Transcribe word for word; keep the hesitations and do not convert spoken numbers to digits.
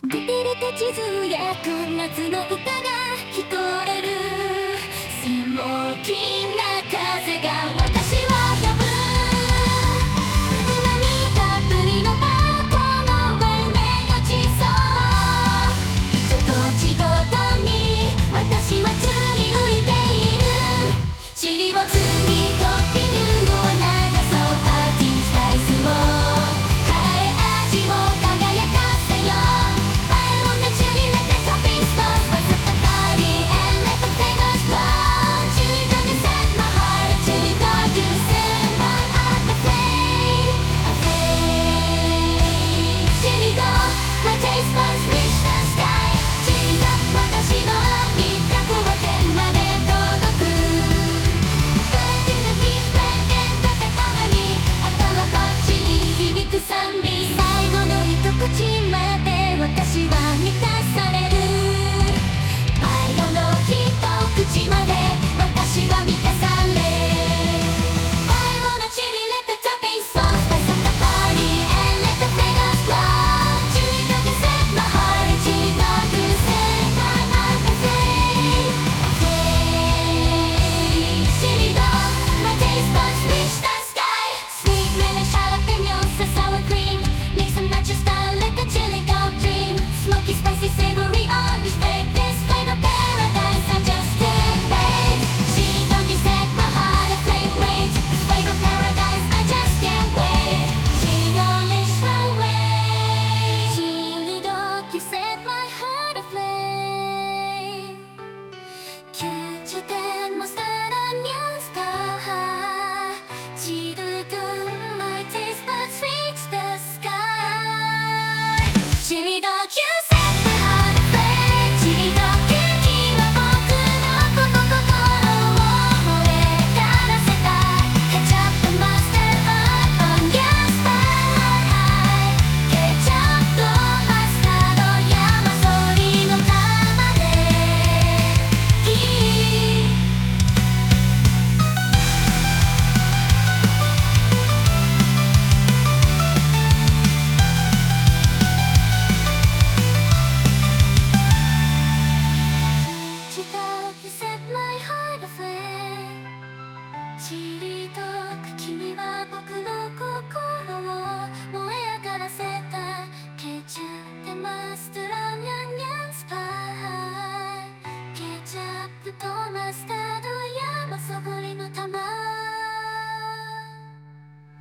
くびれた地図や夏の歌が聞こえる。スモーキーな風が私は呼ぶ。うまみたっぷりのバーコの上で落ちそう。一土地ごとに私は釣り浮いている。尻をつぎコッピングを流そうパーティースパイスを変え味を輝かせよう。前を熱に入れてトッピングストーンわずかカリー and let the flavors flow. Chili gonna set my heart to go to sin burn up the flame of flame. Chili go my taste buds reach the sky. Chiliが私の一択を天まで届く。頭こっちに響く賛美。最後の一口まで私は